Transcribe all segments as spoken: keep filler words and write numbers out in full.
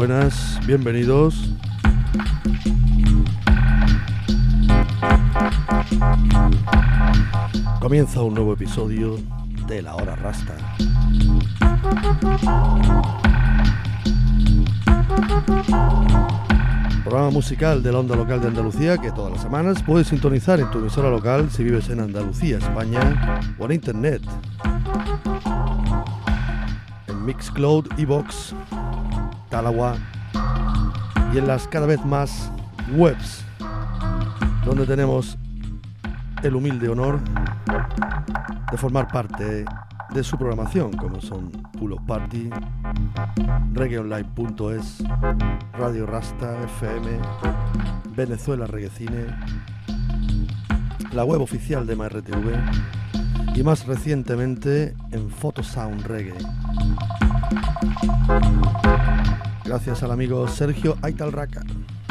buenas, bienvenidos. Comienza un nuevo episodio de La Hora Rasta. Programa musical de la onda local de Andalucía que todas las semanas puedes sintonizar en tu emisora local si vives en Andalucía, España o en internet. En Mixcloud, iVoox, Talawa y en las cada vez más webs donde tenemos el humilde honor de formar parte de su programación, como son Pull Up Party, reggae online punto es, Radio Rasta F M, Venezuela Reggae Cine, la web oficial de M R T V y más recientemente en Photosound Reggae. Gracias al amigo Sergio Aitalraca.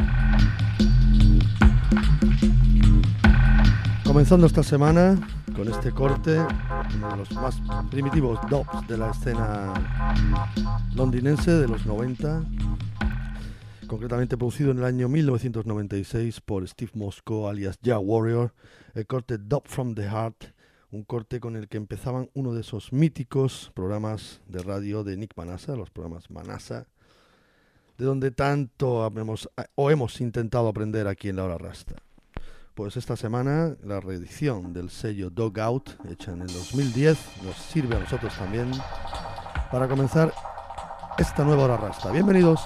Comenzando esta semana con este corte, uno de los más primitivos dubs de la escena londinense de los noventa, concretamente producido en el año mil novecientos noventa y seis por Steve Moscow alias Ja Warrior, el corte Dub from the Heart, un corte con el que empezaban uno de esos míticos programas de radio de Nick Manassa, los programas Manassa, de donde tanto hemos, o hemos intentado aprender aquí en La Hora Rasta. Pues esta semana la reedición del sello Dog Out, hecha en el dos mil diez, nos sirve a nosotros también para comenzar esta nueva Hora Rasta. Bienvenidos.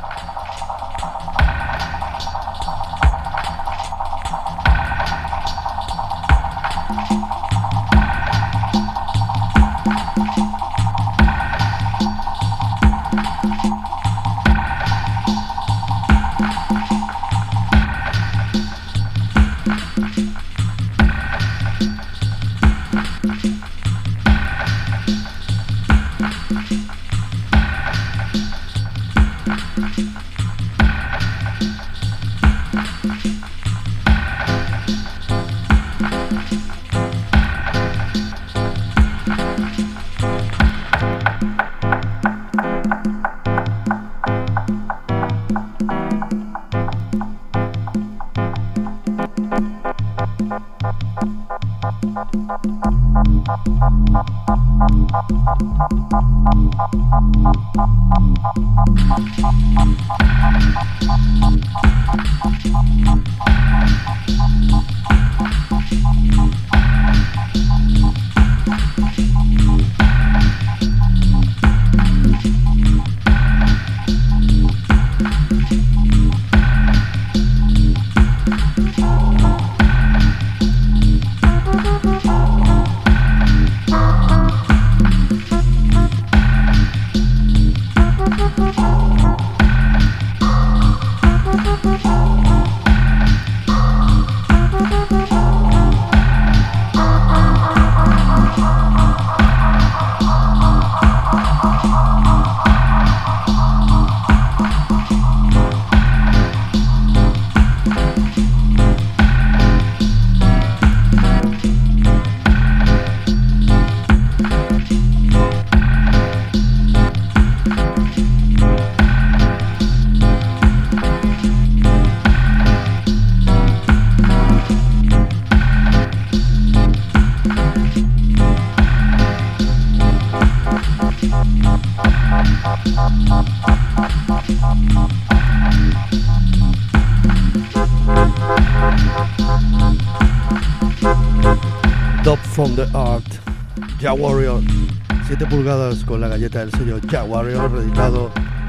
Dub from the Art, Ja Warrior, siete pulgadas con la galleta del sello Ja Warrior, reeditado,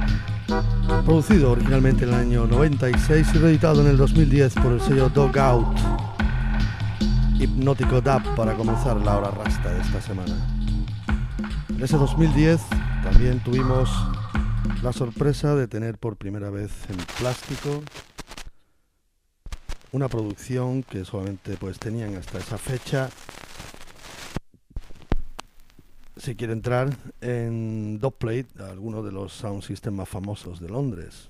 producido originalmente en el año noventa y seis y reeditado en el dos mil diez por el sello Dog Out. Hipnótico dub para comenzar la hora rasta de esta semana. En ese dos mil diez también tuvimos la sorpresa de tener por primera vez en plástico una producción que solamente pues tenían hasta esa fecha, si quiere entrar en Dubplate, alguno de los sound system más famosos de Londres.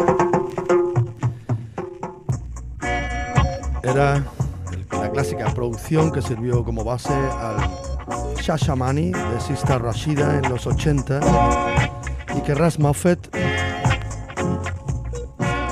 Era el, la clásica producción que sirvió como base al Shashamani de Sister Rashida en los ochenta y que Ras Moffat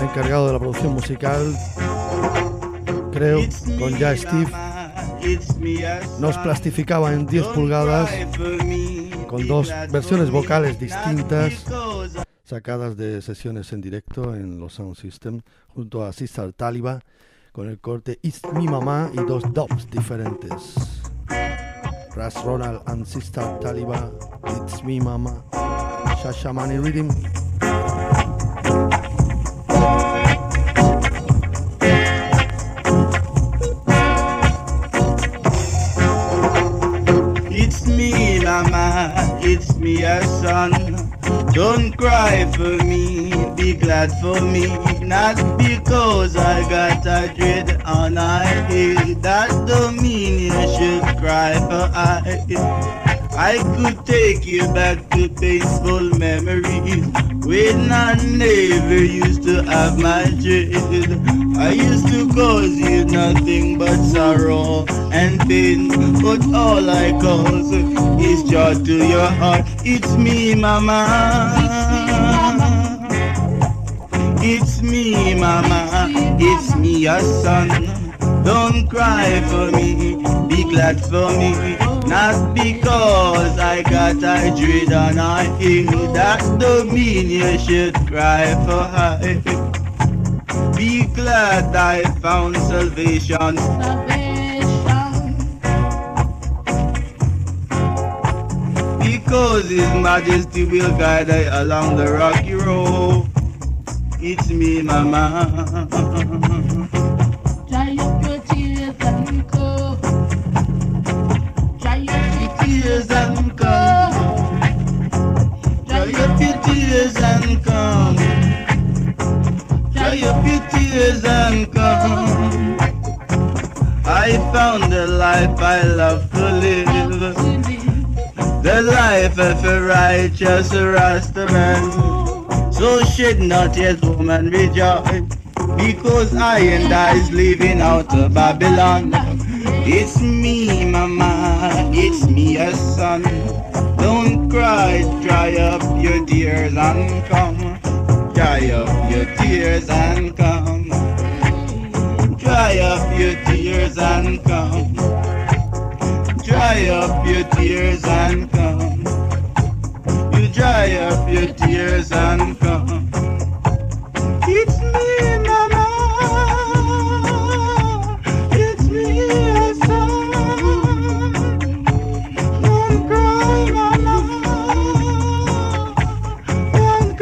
encargado de la producción musical, creo, con Ya Steve, nos plastificaba en diez pulgadas con dos versiones vocales distintas sacadas de sesiones en directo en los Sound System junto a Sister Taliba con el corte It's Mi Mama y dos dubs diferentes. Ras Ronald and Sister Taliba, It's Mi Mama, Shashamane Rhythm. It's me, mama, it's me, a son. Don't cry for me, be glad for me. Not because I got a dread on my head. That don't mean you should cry for I. I could take you back to peaceful memories when I never used to have my dread. I used to cause you nothing but sorrow and pain, but all I cause is joy to your heart. It's me, mama. It's me, mama. It's me, your son. Don't cry for me, be glad for me. Not because I got a dread on my head. That don't mean you should cry for her. Be glad I found salvation. Salvation. Because His Majesty will guide I along the rocky road. It's me, mama. Dry up your tears and go. Dry up your tears and come. Dry up your tears and come. Dry up your tears and come. I found the life I love to live, the life of a righteous Rastaman. So shed not yet home and rejoice, because I and I is living out of Babylon. It's me, mama, it's me, a son. Don't cry, dry up your tears and come. Dry up your tears and come. Dry up your tears and come. Dry up your tears and come. You dry up your tears and come. It's me, mama. It's me, a son. Don't cry, mama. Don't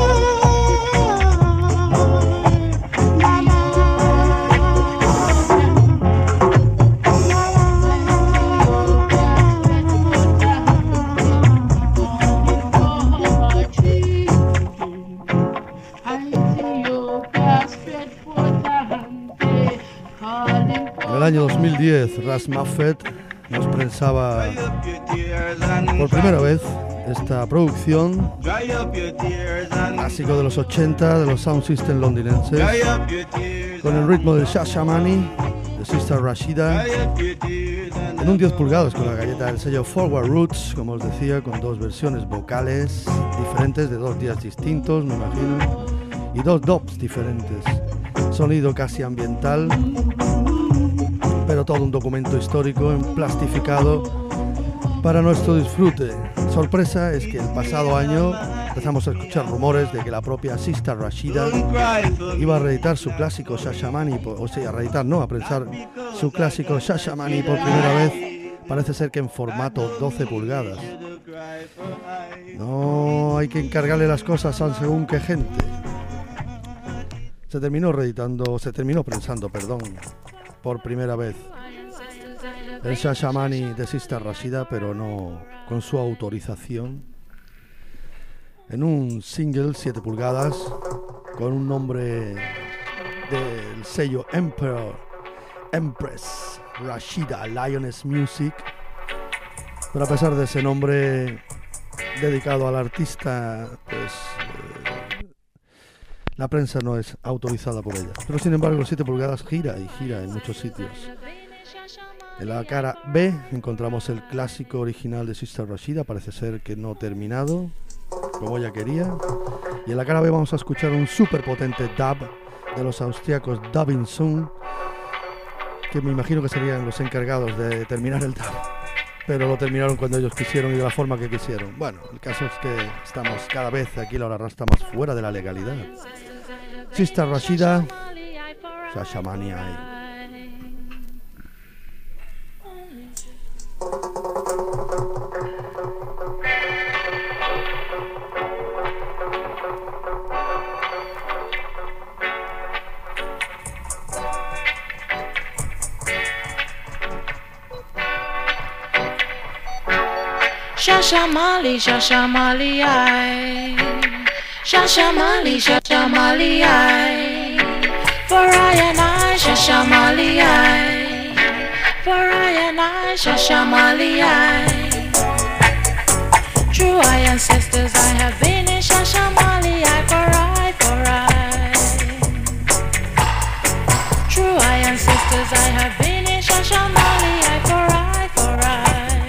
En el año dos mil diez, Ras Muffet nos prensaba por primera vez esta producción, clásico de los ochenta de los Sound System londinenses, con el ritmo del Shashamane de Sister Rashida, en un diez pulgadas con la galleta del sello Forward Roots, como os decía, con dos versiones vocales diferentes de dos días distintos, me imagino, y dos dubs diferentes. Sonido casi ambiental, pero todo un documento histórico emplastificado para nuestro disfrute. Sorpresa es que el pasado año empezamos a escuchar rumores de que la propia Sister Rashida iba a reeditar su clásico Shashamane, o sea, a reeditar, no, a prensar su clásico Shashamane por primera vez, parece ser que en formato doce pulgadas. No hay que encargarle las cosas a según qué gente. Se terminó reeditando, se terminó prensando, perdón, por primera vez el Shashamane de Sister Rashida, pero no con su autorización, en un single siete pulgadas con un nombre del sello Emperor Empress Rashida Lioness Music, pero a pesar de ese nombre dedicado al artista, pues eh, la prensa no es autorizada por ella. Pero sin embargo, siete pulgadas gira y gira en muchos sitios. En la cara B encontramos el clásico original de Sister Rashida, parece ser que no terminado. como ella quería. Y en la cara B vamos a escuchar un súper potente dub de los austriacos Dubbing Sound, que me imagino que serían los encargados de terminar el dub, pero lo terminaron cuando ellos quisieron y de la forma que quisieron. Bueno, el caso es que estamos cada vez aquí la hora está más fuera de la legalidad. Sister Rashida, Sasha Mania. Shasha Mali, Shasha Mali, I. Shasha Mali, Shasha Mali, I. For I and I, Shasha Mali, I. For I and I, Shasha Mali, I. True I ancestors, I have been in Shasha Mali, I. For I, for I. True I ancestors, I have been in Shasha Mali, I. For I, for I.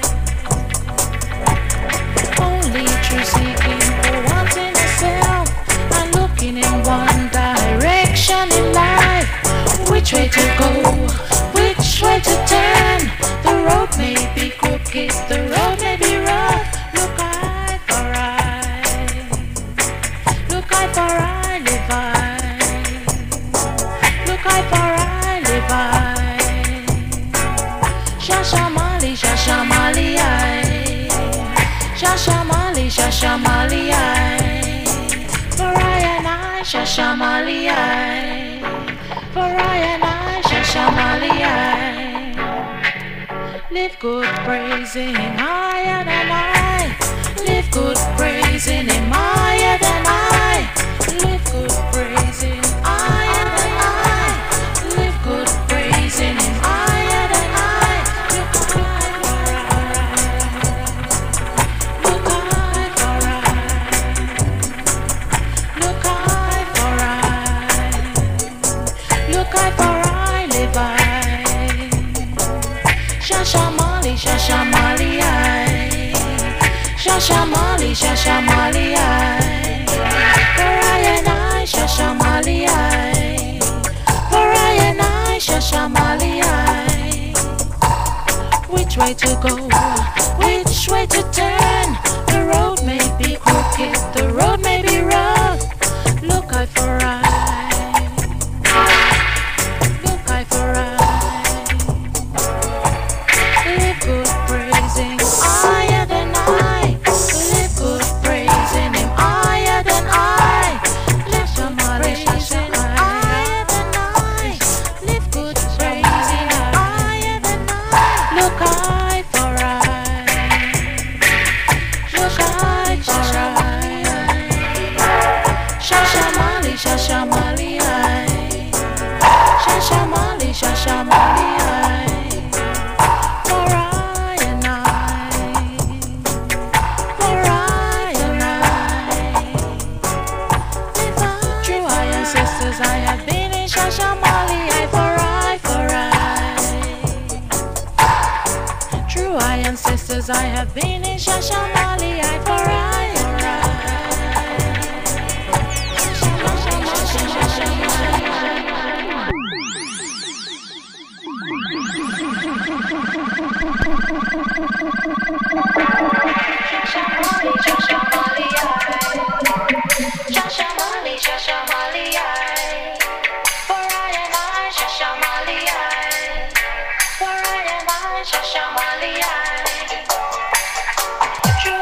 Seeking for once in myself and looking in one direction in life. Which way to go? Which way to turn? The road may be crooked, the road may be rough. Look I for I, look I for I live I, look I for I live I. Shasha Mali, Shasha Mali I. Shasha Mali, Shasha Mali, I. For I and I, Shasha Mali, I. For I and I, Shasha Mali, I. Live good praising higher than I. Live good praising him higher than I. Live good praising higher than I. Live good praising him higher than I. Shasha Mali, Shasha Mali, I. Shasha Mali, Shasha Mali, I. For I and I, Shasha Mali, I. For I and I, Shasha Mali, I. Which way to go? Which way to turn? The road may be crooked, the road may be rough. Look I for I. Look I for I. Live good praising higher than I. Live good praising him higher than I. Live some praising higher than I. Live good praising higher than I. Look I for I. Look I for I. Shasha Mali, Shasha Mali, I. Shasha Mali, Shasha Mali, I. I have been in Shasha Mali, I for I, for I. True I ancestors, I have been in Shasha Mali, I for I, for I. Shasha Mali, Shasha Mali, Shasha Mali, I. For I and I, Shasha Mali, I. For I and I, Shasha Mali, I.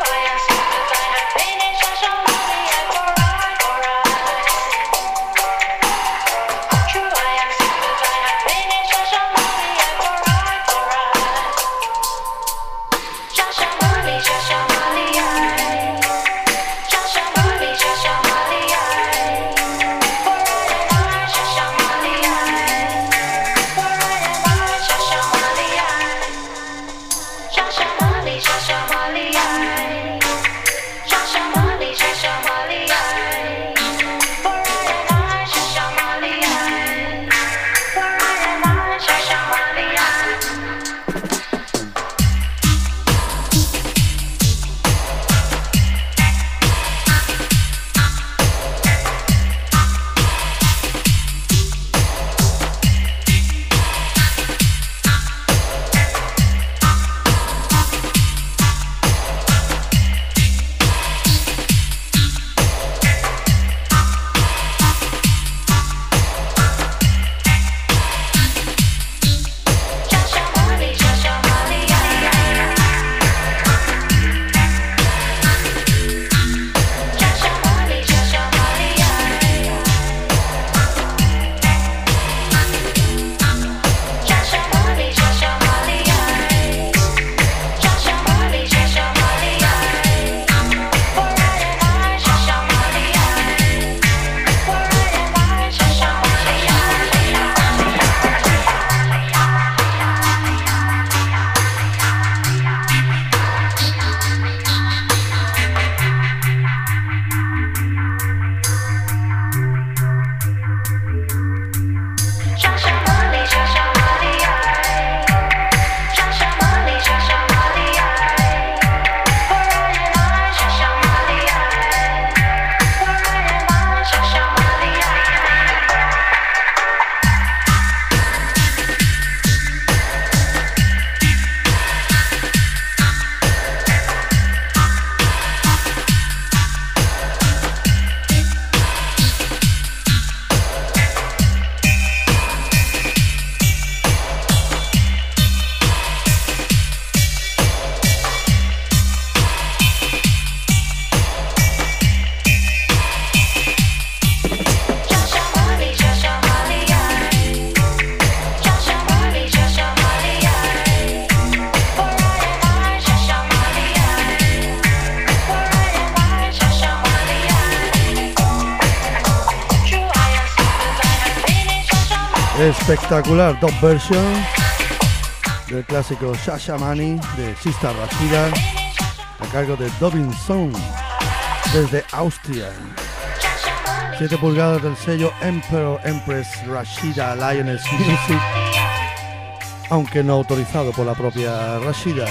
Espectacular dub version del clásico Shashamani de Sister Rashida a cargo de Dubbing Sound desde Austria. siete pulgadas del sello Emperor Empress Rashida Lioness Music, aunque no autorizado por la propia Rashida,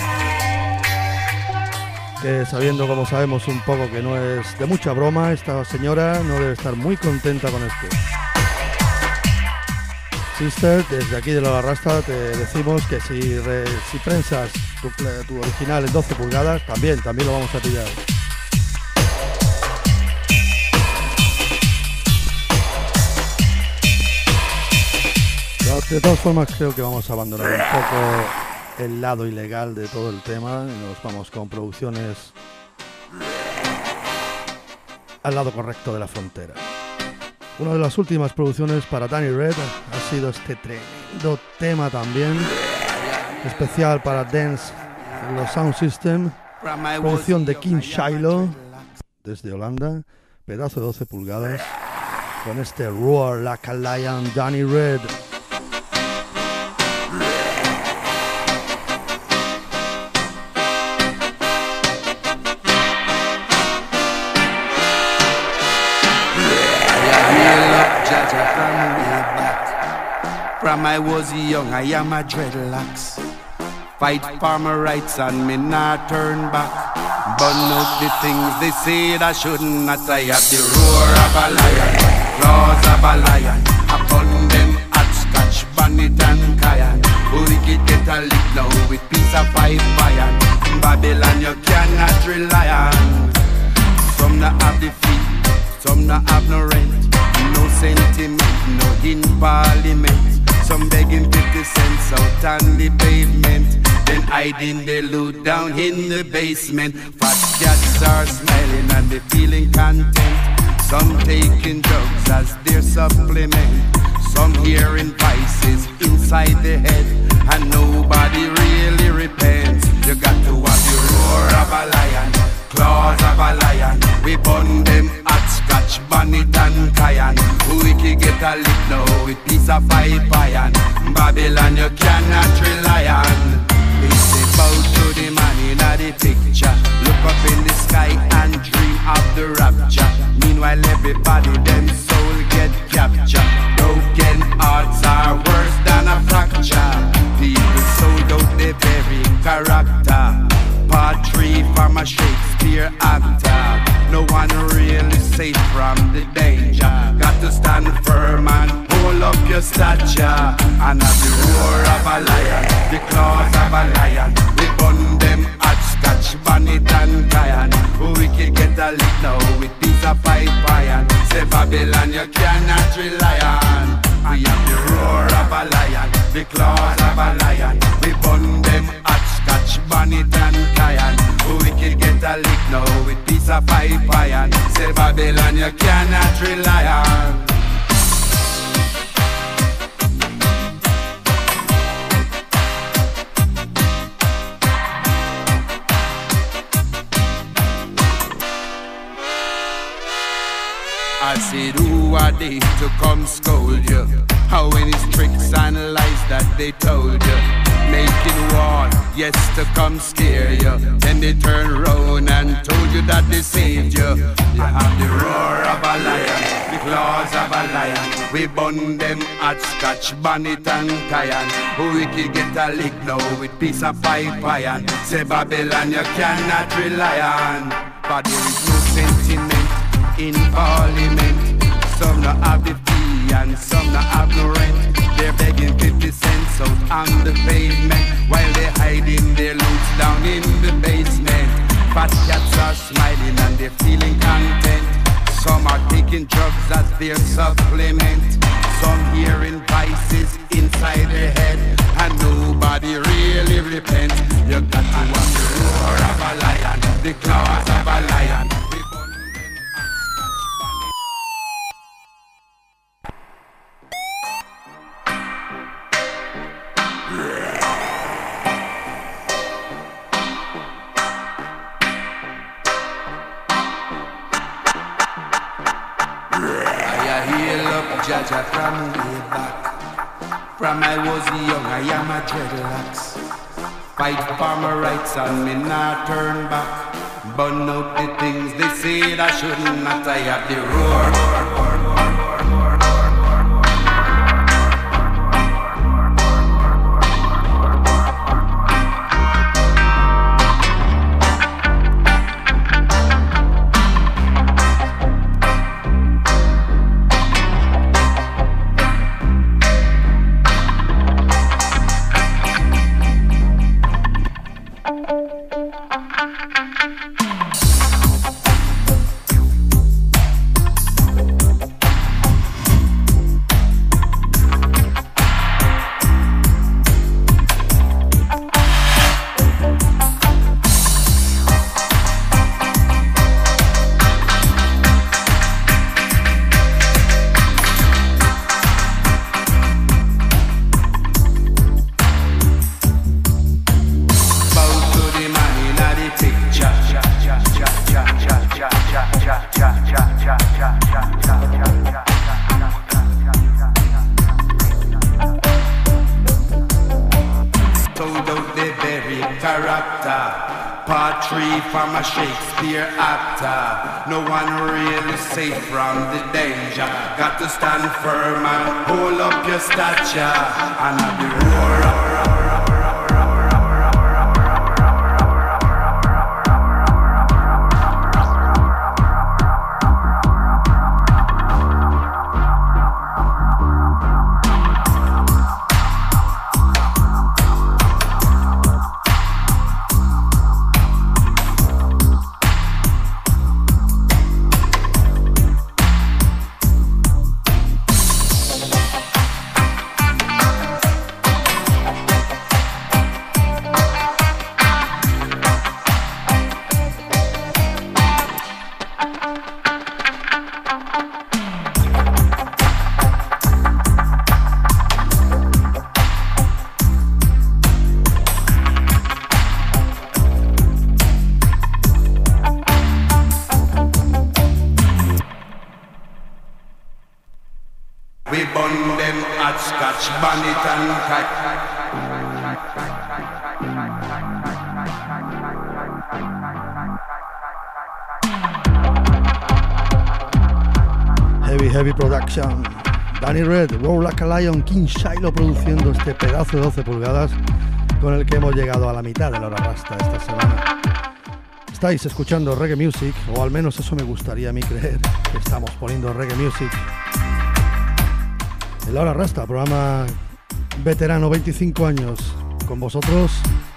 que sabiendo como sabemos un poco que no es de mucha broma, esta señora no debe estar muy contenta con esto. Sister, desde aquí de la Barrasta te decimos que si, re, si prensas tu, tu original en doce pulgadas, también, también lo vamos a pillar. De todas formas, creo que vamos a abandonar un poco el lado ilegal de todo el tema y nos vamos con producciones al lado correcto de la frontera. Una de las últimas producciones para Danny Red ha sido este tremendo tema también, especial para Dance los Sound System, producción de King Shiloh desde Holanda, pedazo de doce pulgadas, con este Roar Like a Lion, Danny Red. From I was young, I am a dreadlocks. Fight for my rights and me not turn back. Burn out the things they say I shouldn't. Not I have the roar of a lion, claws of a lion. Upon them at scotch, bandit and cayenne. We can get a lick now with piece of pipe iron. In Babylon you cannot rely on. Some not have the feet, some not have no rent. No sentiment, no in parliament. Some begging fifty cents out on the pavement, then hiding their loot down in the basement. Fat cats are smiling and they feeling content. Some taking drugs as their supplement. Some hearing vices inside their head, and nobody really repents. You got to have the roar of a lion, claws of a lion. We burn them at scotch, bonnet and cayenne. We can get a lick now with piece of pipe iron. Babylon you cannot rely on. They say bow to the man in the picture. Look up in the sky and dream of the rapture. Meanwhile everybody them soul get captured. Broken hearts are worse than a fracture. People sold out their very character. Part three from a Shakespeare actor. No one really safe from the danger. Got to stand firm and hold up your stature. And have the roar of a lion, the claws of a lion. We burn them at scotch, bonnet and cayenne. We can get a lick now with piece of pipe iron. Say Babylon you cannot rely on. We have the roar of a lion, the claws of a lion. We burn them at scotch, bonnet and cayenne. We can get a lick now with piece of pipe iron. Say Babylon you cannot rely on. I said, who are they to come scold you? How many tricks and lies that they told you? Making war, yes, to come scare you. Then they turn round and told you that they saved you. You have the roar of a lion, the claws of a lion. We burn them at scotch, bonnet and cayenne. We can get a lick now with piece of pipe iron. Say Babylon you cannot rely on. But there is no sentiment in parliament. Some not have the fee and some not have no rent. They're begging fifty cents out on the pavement, while they're hiding their loot down in the basement. Fat cats are smiling and they're feeling content. Some are taking drugs as their supplement. Some hearing vices inside their head, and nobody really repents. You got to have the roar of a lion, the claws of a lion. Jaja from way back. From I was young, I am a dreadlocks. Fight for my rights and me not turn back. Burn out the things they said I should not. I have the roar. Stand firm and hold up your stature and have the roar. Heavy Production, Danny Red, Roar Like a Lion, King Shiloh produciendo este pedazo de doce pulgadas con el que hemos llegado a la mitad de la hora rasta esta semana. Estáis escuchando reggae music, o al menos eso me gustaría a mí creer, que estamos poniendo reggae music. En la hora rasta, programa veterano, veinticinco años con vosotros.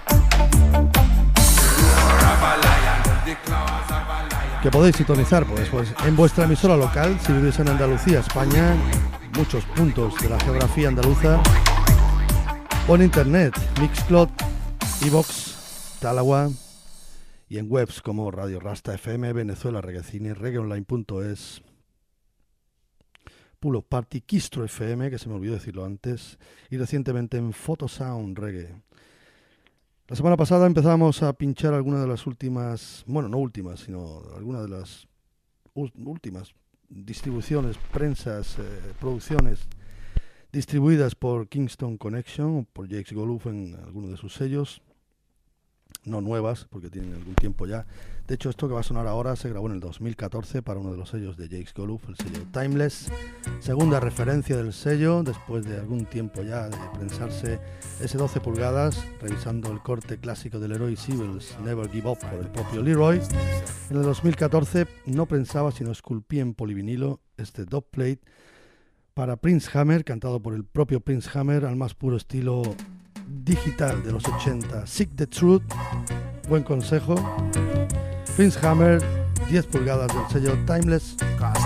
Que podéis sintonizar pues, pues en vuestra emisora local si vivís en Andalucía, España, muchos puntos de la geografía andaluza, o en internet, Mixcloud, iVox, Talawa, y en webs como Radio Rasta F M, Venezuela Reggaecine, reggaeonline punto es, Pull Up Party, Kistro F M, que se me olvidó decirlo antes, y recientemente en Photosound Reggae. La semana pasada empezamos a pinchar algunas de las últimas, bueno, no últimas, sino algunas de las últimas distribuciones, prensas, eh, producciones distribuidas por Kingston Connection o por Jakes Goluf en algunos de sus sellos. No nuevas, porque tienen algún tiempo ya. De hecho, esto que va a sonar ahora se grabó en el dos mil catorce para uno de los sellos de Jakes Goluf, el sello Timeless. Segunda referencia del sello, después de algún tiempo ya de prensarse ese doce pulgadas, revisando el corte clásico del Leroy Sibbles, Never Give Up, por el propio Leroy. En el dos mil catorce no prensaba, sino esculpía en polivinilo este dubplate para Prince Hammer, cantado por el propio Prince Hammer, al más puro estilo digital de los ochenta. Seek the Truth, buen consejo. Prince Hammer, diez pulgadas del sello Timeless.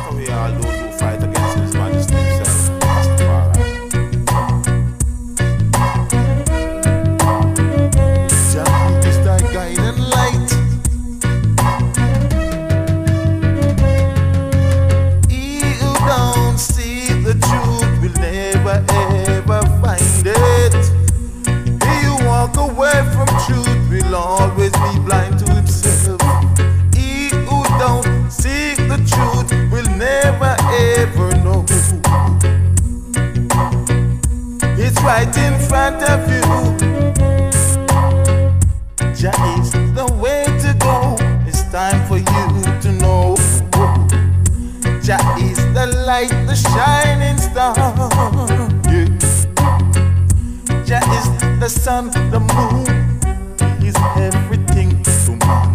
Away from truth will always be blind to himself. He who don't seek the truth will never ever know. It's right in front of you. Jah is the way to go. It's time for you to know. Jah is the light, the shining star. Yeah. Jah is the sun, the moon. He's everything to man.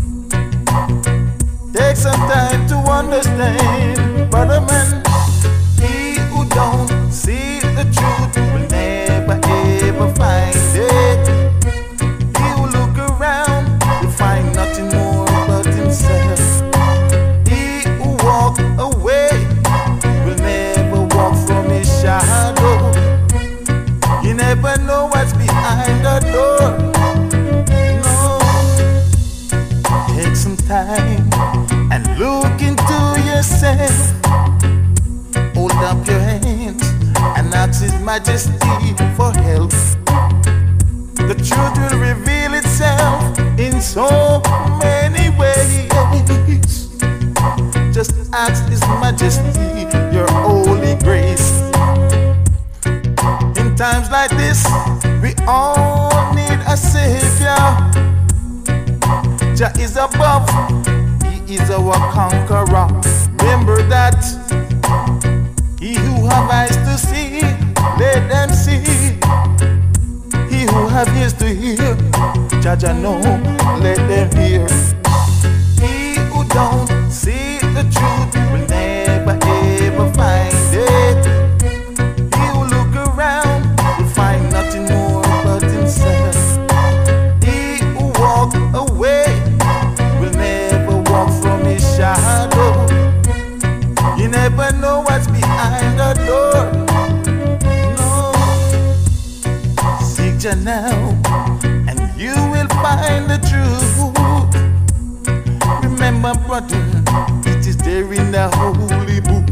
Take some time to understand, brother man. He who don't see the truth will never ever find it. He who look around will find nothing more but himself. He who walk away will never walk from his shadow. You never know what's behind the door. No. Take some time and look into yourself. Hold up your hands and ask His Majesty for help. The truth will reveal itself in so many ways. Just ask His Majesty, your holy grace. In times like this, we all need a Savior. Jah is above, He is our conqueror. Remember that. He who have eyes to see, let them see. He who have ears to hear, Jah Jah know, let them hear. He who don't see the truth will never ever find it. He who look around will find nothing more but himself. He who walk away will never walk from his shadow. You never know what's behind the door. No. Seek Jah now, and you will find the truth. Remember, brother, it is there in the holy book.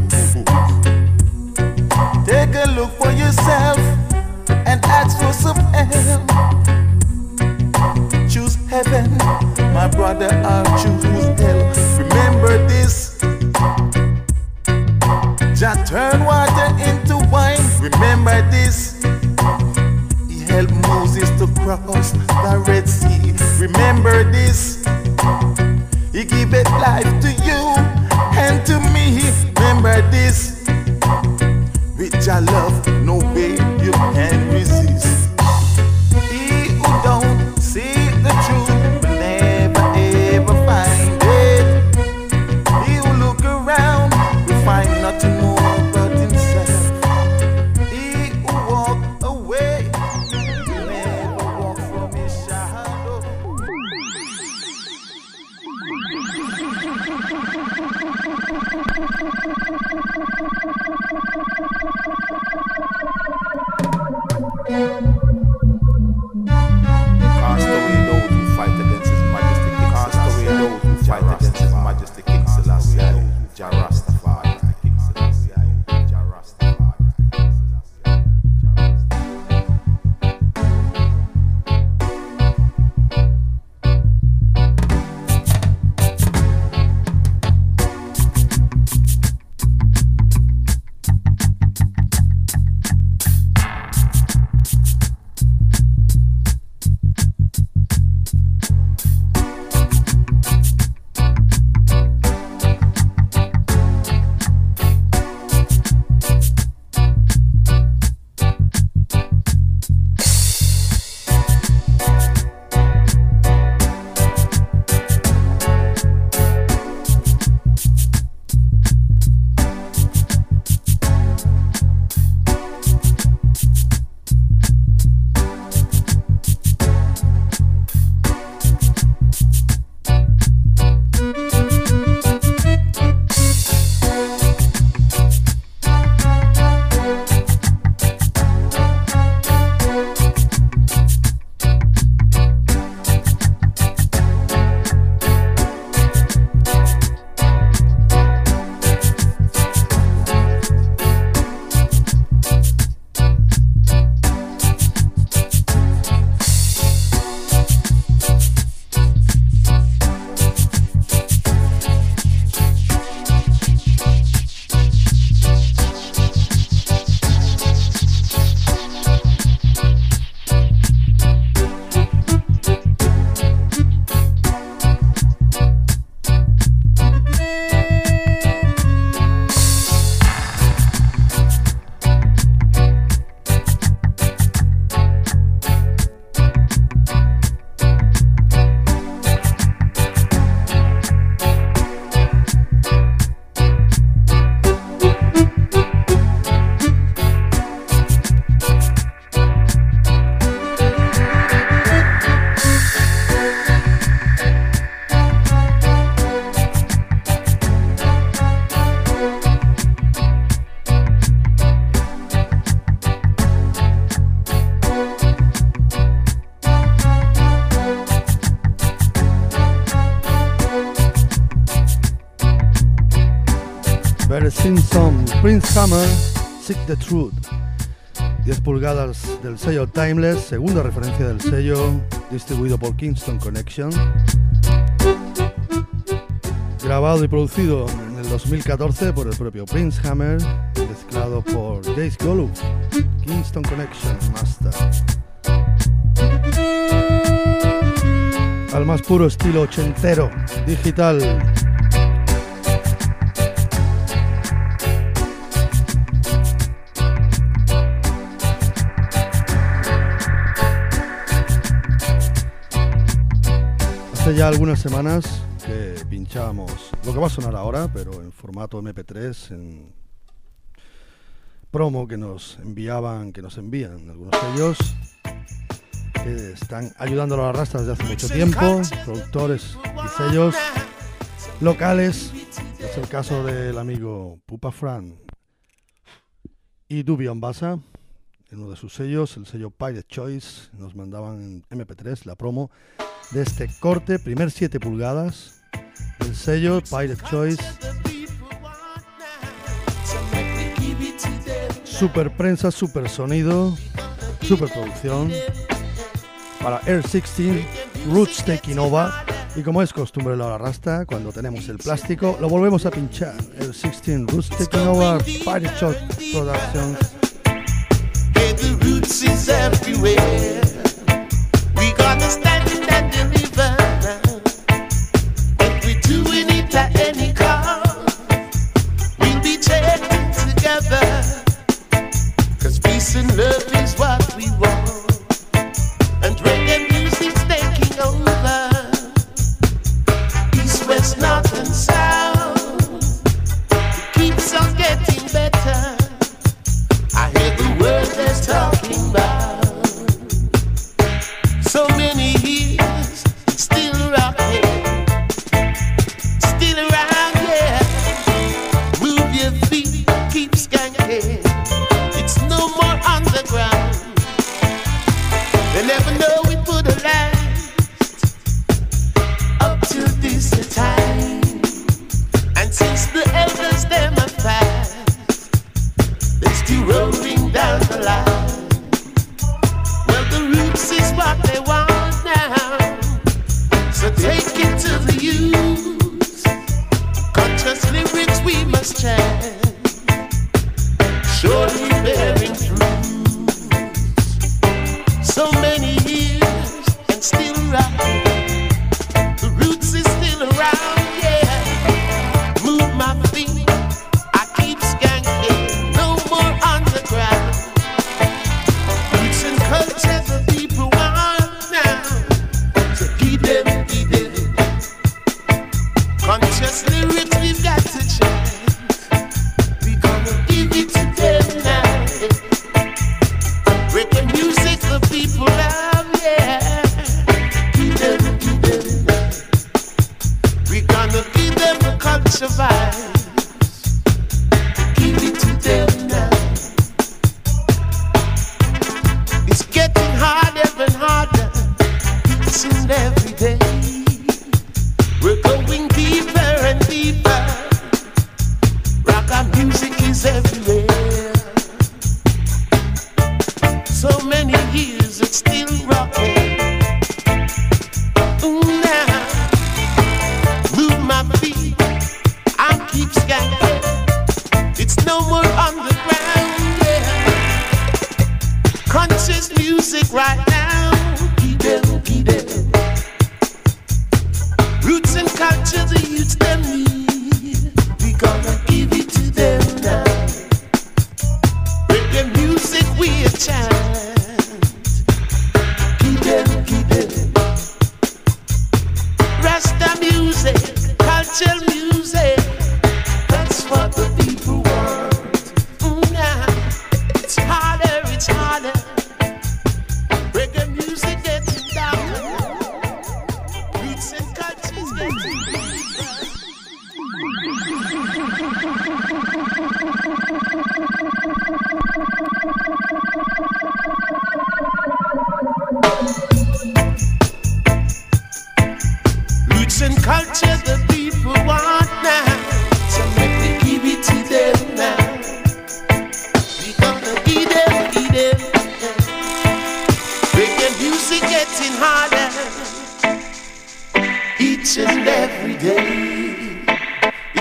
Take a look for yourself and ask for some help. Choose heaven, my brother, or choose hell. Remember this. Jah turn water into wine. Remember this. He helped Moses to cross the Red Sea. Remember this. He gave it life to you and to me. Remember this. With Jah love, no way you can resist. He who don't see the truth will never ever find it. He who look around will find nothing more. Thank you. Better Sing Some, Prince Hammer, Seek the Truth. diez pulgadas del sello Timeless, segunda referencia del sello, distribuido por Kingston Connection. Grabado y producido en el dos mil catorce por el propio Prince Hammer, mezclado por Jace Golub, Kingston Connection Master. Al más puro estilo ochentero, digital. Hace ya algunas semanas que pinchábamos lo que va a sonar ahora, pero en formato eme pe tres, en promo que nos enviaban, que nos envían algunos sellos que están ayudando a la rastra desde hace mucho tiempo, productores y sellos locales. Es el caso del amigo Pupa Fran y Dubion Bassa. En uno de sus sellos, el sello Pirate Choice, nos mandaban en eme pe tres la promo de este corte, primer siete pulgadas, el sello Pirate Choice. Super prensa, super sonido, super producción para Air dieciséis, Roots Taking Over. Y como es costumbre la rasta, cuando tenemos el plástico, lo volvemos a pinchar. Air dieciséis, Roots Taking Over, Pirate Choice Productions. The roots is everywhere. We gonna stand and deliver. And we're doing it at any cost. We'll be taken together. Cause peace and love is what we want. And reggae music's taking over. East, west, north and south. It keeps on getting better. I hear the word that's talking about so many years, still rocking, still around, yeah. Move your feet, keep skanking. It's no more underground. They never know it would have last up till this time. And since the elders them are fast, they're still rolling down the line. Well, the roots is what they want now, so take it to the youth. Conscious lyrics we must chant, surely bearing fruit. So many years and still rocking. The roots is still around, yeah. Move my feet, I keep skanking. No more underground. Roots and culture the people want now. So give them, give them. Conscious lyrics we've got to change. We gonna give it to them now. Reggae music the people love, yeah. Give them, give them. We gonna give them the culture vibe. Give it to them now. It's getting harder and harder, each and every day. We're going deeper and deeper. Rock our music is everywhere. So many years it's still rocking. Ooh, now, move my feet, I keep skanking. It's no more underground, yeah. Conscious music right now. Keep them, keep them. Roots and culture the youths them need. We gonna give it to them now. Reggae music we a chant. Keep them, keep them. Rasta music, culture music. That's what the people want. Mm, nah. It's harder, it's harder.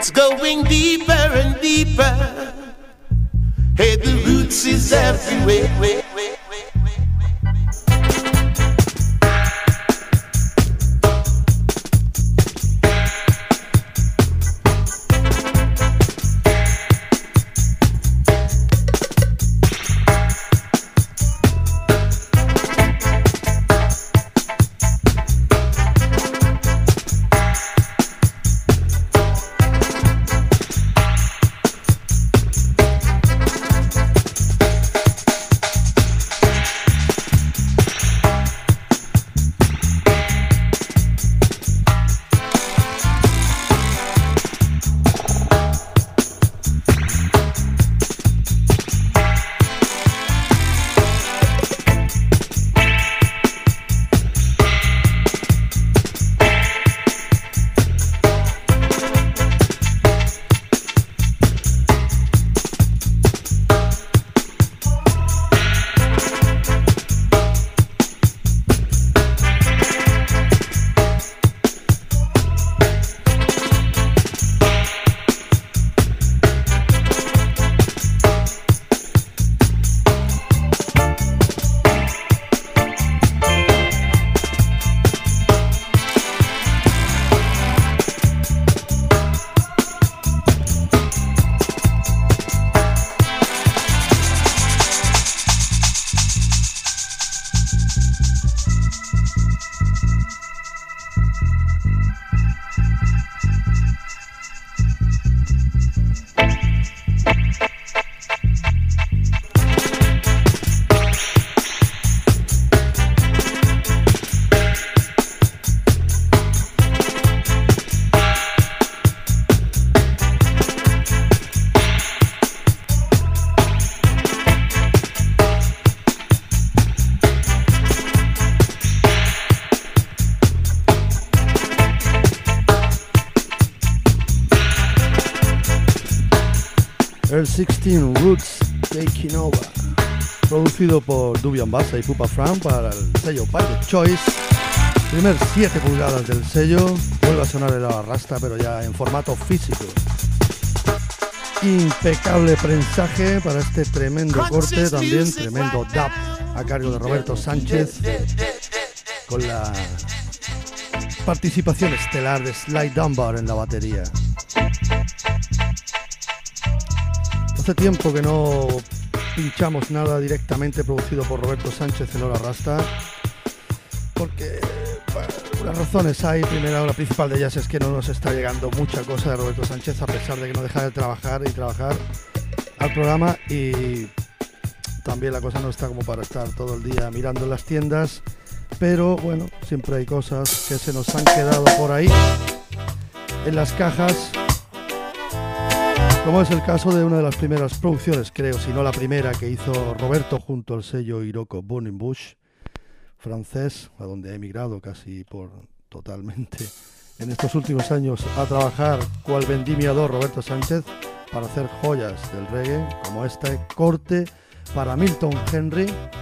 It's going deeper and deeper. Hey, the roots is everywhere. Earl sixteen Roots Taking Over, producido por Dubian Bassa y Pupa Fran para el sello Pilot Choice. Primer siete pulgadas del sello, vuelve a sonar el Rasta, pero ya en formato físico. Impecable prensaje para este tremendo corte, también tremendo dub a cargo de Roberto Sánchez, con la participación estelar de Sly Dunbar en la batería. Hace tiempo que no pinchamos nada directamente producido por Roberto Sánchez en Hora Rasta, porque bueno, las razones hay. Primera, la principal de ellas es que no nos está llegando mucha cosa de Roberto Sánchez, a pesar de que no deja de trabajar y trabajar al programa, y también la cosa no está como para estar todo el día mirando en las tiendas, pero bueno, siempre hay cosas que se nos han quedado por ahí en las cajas, como es el caso de una de las primeras producciones, creo, si no la primera, que hizo Roberto junto al sello Iroko Burning Bush francés, a donde ha emigrado casi por totalmente en estos últimos años a trabajar cual vendimiador Roberto Sánchez para hacer joyas del reggae, como este corte para Milton Henry,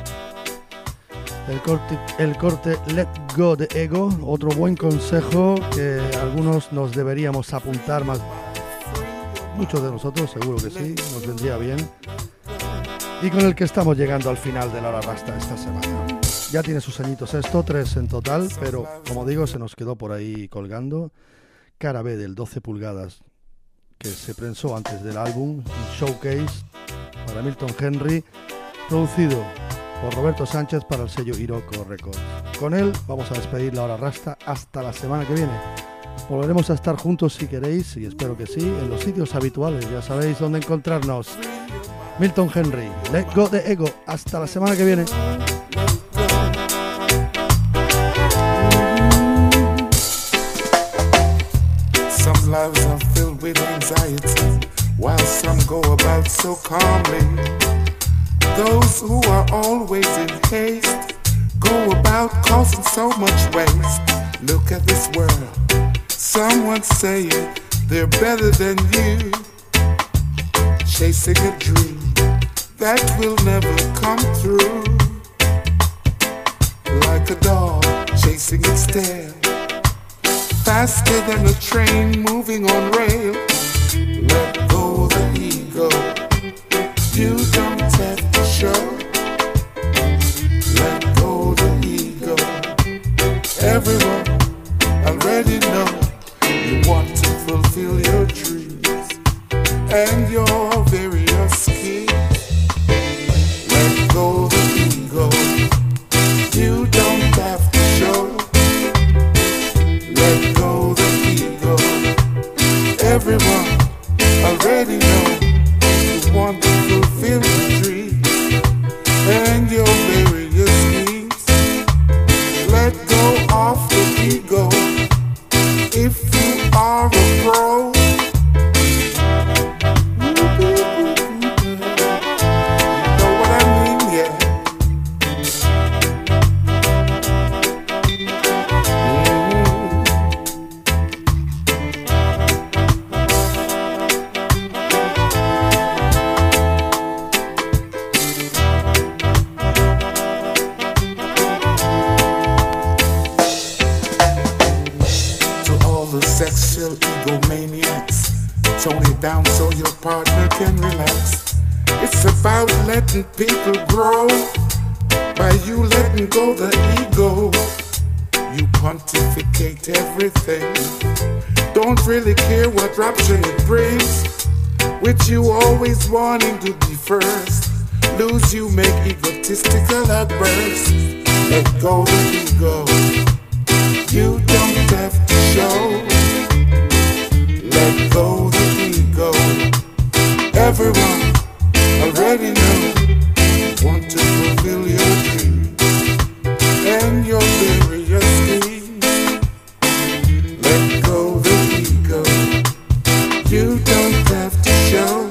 el corte, el corte Let Go de Ego, otro buen consejo que algunos nos deberíamos apuntar más. Muchos de nosotros, seguro que sí, nos vendría bien. Y con el que estamos llegando al final de la Hora Rasta esta semana. Ya tiene sus añitos esto, tres en total, pero como digo, se nos quedó por ahí colgando. Cara B del doce pulgadas, que se prensó antes del álbum, un showcase para Milton Henry, producido por Roberto Sánchez para el sello Iroko Records. Con él vamos a despedir la Hora Rasta hasta la semana que viene. Volveremos a estar juntos si queréis, y espero que sí, en los sitios habituales, ya sabéis dónde encontrarnos. Milton Henry, Let Go de Ego, hasta la semana que viene. Some lives are filled with anxiety, while some go about so calmly. Those who are always in haste go about causing so much waste. Look at this world. Someone saying they're better than you, chasing a dream that will never come true. Like a dog chasing its tail, faster than a train moving on rails. and your various schemes. Let go the ego, you don't have to show. Let go the ego, everyone already know you want to fulfill the dream and your various schemes. Let go of the ego if you are a pro. Sexual egomaniacs, tone it down so your partner can relax. It's about letting people grow by you letting go the ego. You pontificate everything, don't really care what rapture it brings. With you always wanting to be first, lose you make egotistical outbursts. Let go the ego, you don't have to show. Let go the ego, everyone already know. Want to fulfill your dream and your various schemes. Let go the ego, you don't have to show.